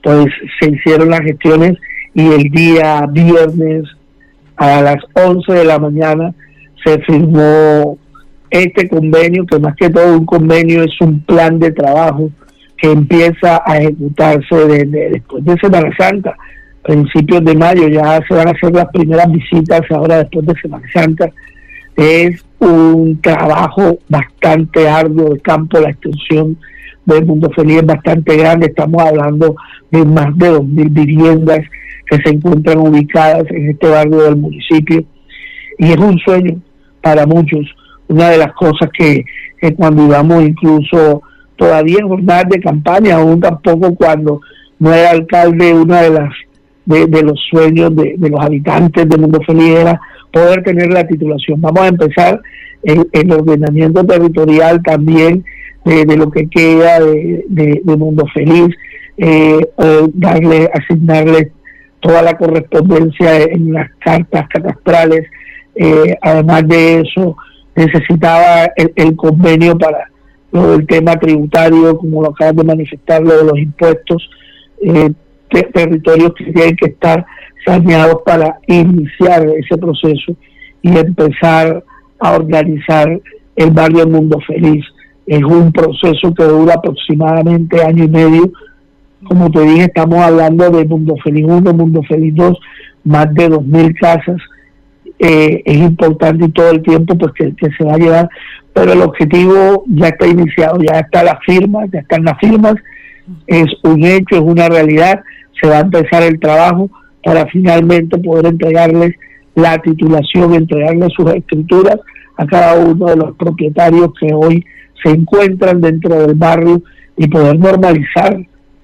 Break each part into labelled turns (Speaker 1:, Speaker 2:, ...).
Speaker 1: pues se hicieron las gestiones y el día viernes a las 11 de la mañana se firmó este convenio, que más que todo un convenio es un plan de trabajo que empieza a ejecutarse después de Semana Santa, principios de mayo. Ya se van a hacer las primeras visitas ahora después de Semana Santa. Es un trabajo bastante arduo de campo. La extensión del Mundo Feliz es bastante grande. Estamos hablando de más de 2.000 viviendas que se encuentran ubicadas en este barrio del municipio, y es un sueño para muchos. Una de las cosas que cuando íbamos incluso todavía en jornadas de campaña, aún tampoco cuando no era alcalde, una de las de los sueños de los habitantes de Mundo Feliz era poder tener la titulación. Vamos a empezar el ordenamiento territorial también de lo que queda de Mundo Feliz, asignarle toda la correspondencia en las cartas catastrales. Además de eso, necesitaba el convenio para lo del tema tributario, como lo acabas de manifestar, lo de los impuestos, territorios que tienen que estar saneados para iniciar ese proceso y empezar a organizar el barrio Mundo Feliz. Es un proceso que dura aproximadamente año y medio. Como te dije, estamos hablando de Mundo Feliz 1, Mundo Feliz 2, más de 2.000 casas. Es importante y todo el tiempo pues que se va a llevar, pero el objetivo ya está iniciado, ya están las firmas, es un hecho, es una realidad. Se va a empezar el trabajo para finalmente poder entregarles la titulación, entregarles sus escrituras a cada uno de los propietarios que hoy se encuentran dentro del barrio, y poder normalizar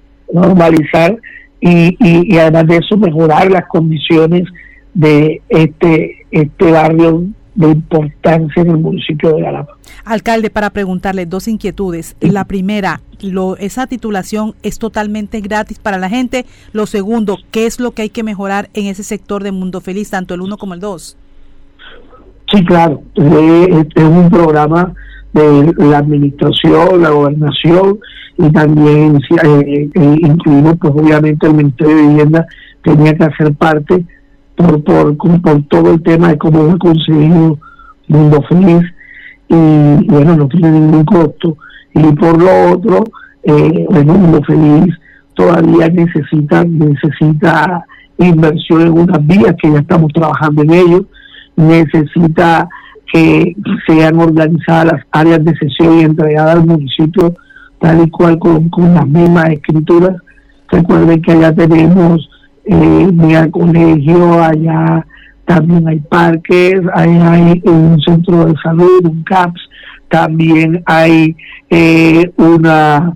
Speaker 1: y además de eso mejorar las condiciones de este barrio de importancia en el municipio de Galapa.
Speaker 2: Alcalde, para preguntarle dos inquietudes. La primera, esa titulación es totalmente gratis para la gente. Lo segundo, ¿qué es lo que hay que mejorar en ese sector de Mundo Feliz, tanto el 1 como el 2? Sí, claro, es un programa de la administración, la gobernación, y también incluimos, pues obviamente el Ministerio de Vivienda tenía que hacer parte por todo el tema de cómo hemos conseguido Mundo Feliz, y bueno, no tiene ningún costo. Y por lo otro, Mundo Feliz todavía necesita inversión en unas vías que ya estamos trabajando en ello, necesita que sean organizadas las áreas de sesión y entregadas al municipio tal y cual con las mismas escrituras. Recuerden que allá tenemos mega colegio, allá también hay parques, hay un centro de salud, un CAPS, también hay una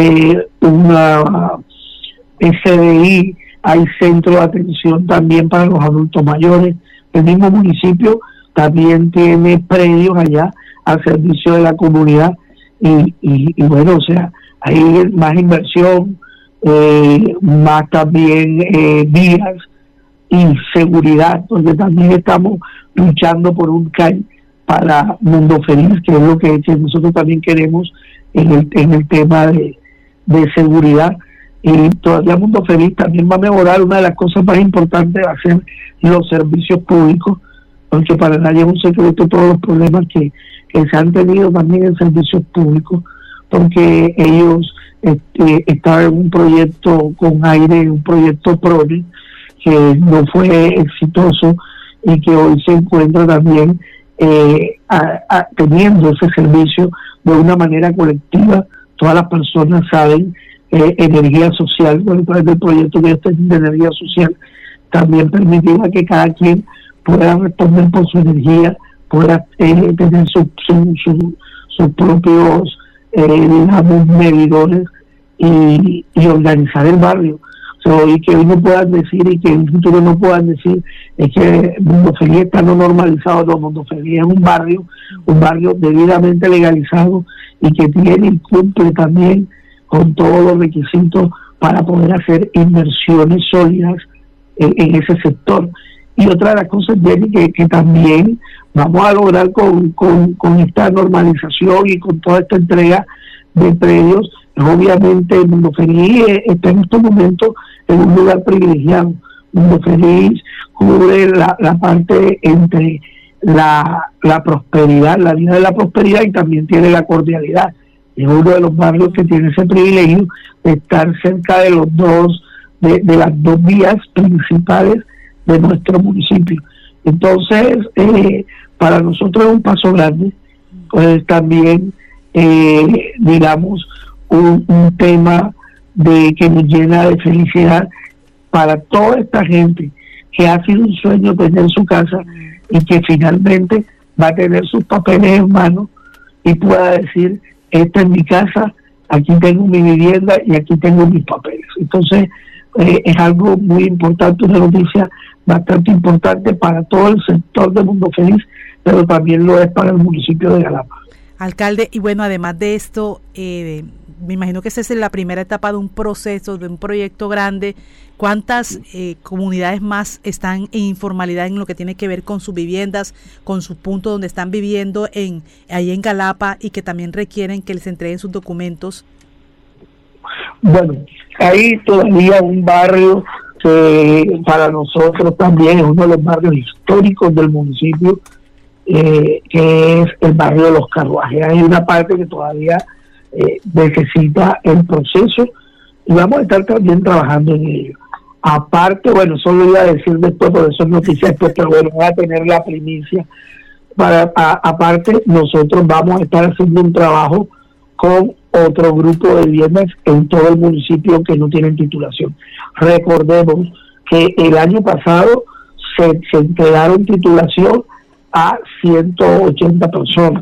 Speaker 2: SDI, hay centro de atención también para los adultos mayores. El mismo municipio también tiene predios allá al servicio de la comunidad, y bueno, o sea, hay más inversión, más también vías y seguridad, porque también estamos luchando por un CAI para Mundo Feliz, que es lo que nosotros también queremos en el tema de seguridad. Y todavía Mundo Feliz también va a mejorar. Una de las cosas más importantes va a ser los servicios públicos, porque para nadie es un secreto todos los problemas que se han tenido también en servicios públicos, porque ellos estaban en un proyecto con aire, un proyecto PRONI, que no fue exitoso y que hoy se encuentra también teniendo ese servicio de una manera colectiva. Todas las personas saben, energía social, por el del proyecto que está de energía social, también permitirá que cada quien pueda responder por su energía, pueda tener sus propios digamos medidores y organizar el barrio. Y que hoy no puedan decir, y que en el futuro no puedan decir, es que Mundo Feliz está no normalizado. No, Mundo Feliz es un barrio debidamente legalizado, y que tiene y cumple también con todos los requisitos para poder hacer inversiones sólidas en ese sector. Y otra de las cosas, Jenny, que también vamos a lograr con esta normalización y con toda esta entrega de predios, Obviamente Mundo Feliz está en estos momentos en un lugar privilegiado. Mundo Feliz cubre la parte entre la prosperidad, la vida de la prosperidad, y también tiene la cordialidad. Es uno de los barrios que tiene ese privilegio de estar cerca de los dos, de las dos vías principales de nuestro municipio. Entonces, para nosotros es un paso grande, pues también, digamos, un tema de que nos llena de felicidad para toda esta gente que ha sido un sueño tener su casa y que finalmente va a tener sus papeles en mano y pueda decir: esta es mi casa, aquí tengo mi vivienda y aquí tengo mis papeles. Entonces, es algo muy importante, una noticia bastante importante para todo el sector de Mundo Feliz, pero también lo es para el municipio de Galapa.
Speaker 3: Alcalde, y bueno, además de esto, me imagino que esa es la primera etapa de un proceso, de un proyecto grande. ¿Cuántas comunidades más están en informalidad en lo que tiene que ver con sus viviendas, con su punto donde están viviendo ahí en Galapa, y que también requieren que les entreguen sus documentos?
Speaker 2: Bueno, hay todavía un barrio que para nosotros también es uno de los barrios históricos del municipio, que es el barrio de Los Carruajes. Hay una parte que todavía necesita el proceso y vamos a estar también trabajando en ello. Aparte, bueno, eso lo iba a decir después, por eso es noticia después, pero bueno, voy a tener la primicia. Aparte, nosotros vamos a estar haciendo un trabajo con otro grupo de viviendas en todo el municipio que no tienen titulación. Recordemos que el año pasado se entregaron titulación a 180 personas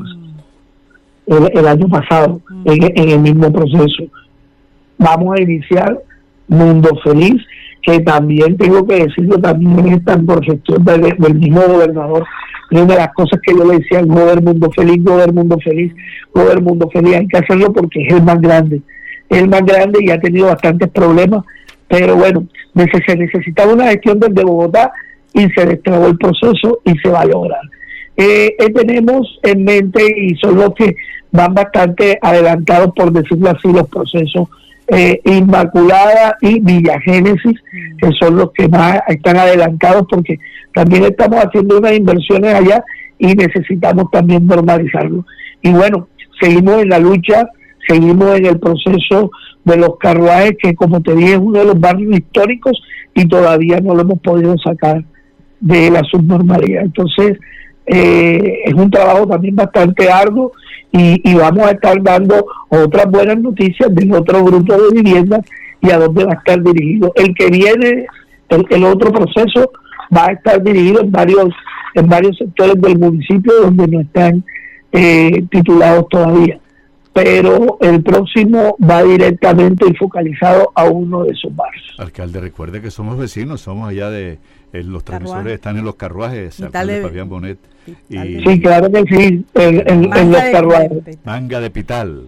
Speaker 2: el año pasado en el mismo proceso. Vamos a iniciar Mundo Feliz, que también tengo que decirlo, también está por gestión del mismo gobernador. Una de las cosas que yo le decía: Mundo Feliz, Mundo Feliz, Mundo Feliz. Hay que hacerlo porque es el más grande y ha tenido bastantes problemas, pero bueno, se necesitaba una gestión desde Bogotá y se destrabó el proceso y se va a lograr. Tenemos en mente, y son los que van bastante adelantados, por decirlo así, los procesos Inmaculada y Villa Génesis, que son los que más están adelantados, porque también estamos haciendo unas inversiones allá y necesitamos también normalizarlo. Y bueno, seguimos en la lucha, seguimos en el proceso de Los Carruajes, que como te dije es uno de los barrios históricos y todavía no lo hemos podido sacar de la subnormalidad. Entonces, es un trabajo también bastante arduo y vamos a estar dando otras buenas noticias del otro grupo de viviendas y a dónde va a estar dirigido. El que viene, el otro proceso, va a estar dirigido en varios sectores del municipio donde no están titulados todavía, pero el próximo va directamente y focalizado a uno de esos barrios.
Speaker 4: Alcalde, recuerde que somos vecinos, somos allá de los transmisores están en Los Carruajes, alcalde Fabián Bonet.
Speaker 2: Sí, claro que sí, en Los Carruajes.
Speaker 4: Manga de Pital,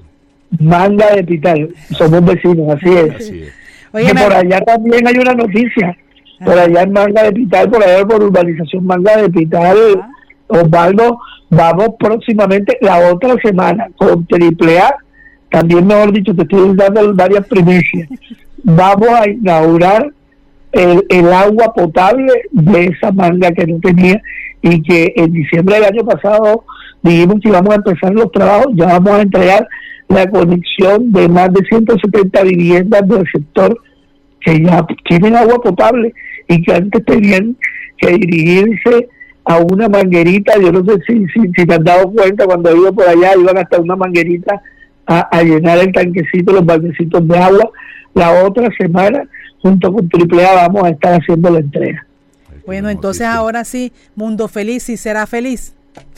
Speaker 2: somos vecinos, así es. Oye, por allá también hay una noticia, por allá en Manga de Pital, por allá por urbanización Manga de Pital, Osvaldo, vamos próximamente, la otra semana, con AAA, también mejor dicho, te estoy dando varias primicias, vamos a inaugurar el agua potable de esa manga que no tenía, y que en diciembre del año pasado dijimos que íbamos a empezar los trabajos. Ya vamos a entregar la conexión de más de 170 viviendas del sector que ya tienen agua potable y que antes tenían que dirigirse a una manguerita. Yo no sé si te has dado cuenta, cuando he ido por allá iban hasta una manguerita a llenar el tanquecito, los baldecitos de agua. La otra semana, junto con AAA, vamos a estar haciendo la entrega.
Speaker 3: Bueno, entonces ahora sí, Mundo Feliz sí será feliz.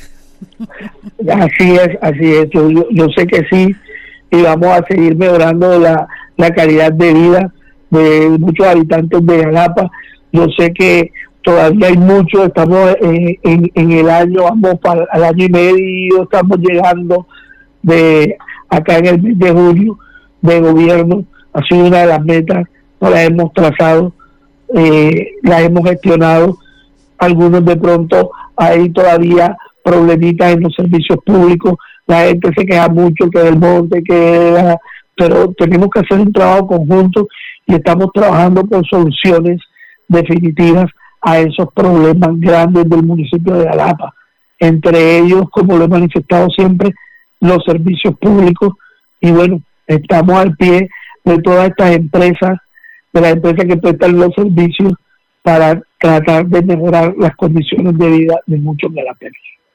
Speaker 2: Así es. Yo sé que sí, y vamos a seguir mejorando la calidad de vida de muchos habitantes de Galapa. Yo sé que todavía hay mucho, estamos en el año, vamos para el año y medio, estamos llegando de acá en el mes de julio de gobierno. Ha sido una de las metas, no las hemos trazado, las hemos gestionado. Algunos de pronto hay todavía problemitas en los servicios públicos, la gente se queja mucho que del monte, que pero tenemos que hacer un trabajo conjunto y estamos trabajando por soluciones definitivas a esos problemas grandes del municipio de Jalapa. Entre ellos, como lo he manifestado siempre, los servicios públicos. Y bueno, estamos al pie de todas estas empresas, de las empresas que prestan los servicios, para tratar de mejorar las condiciones de vida de muchos jalapeños.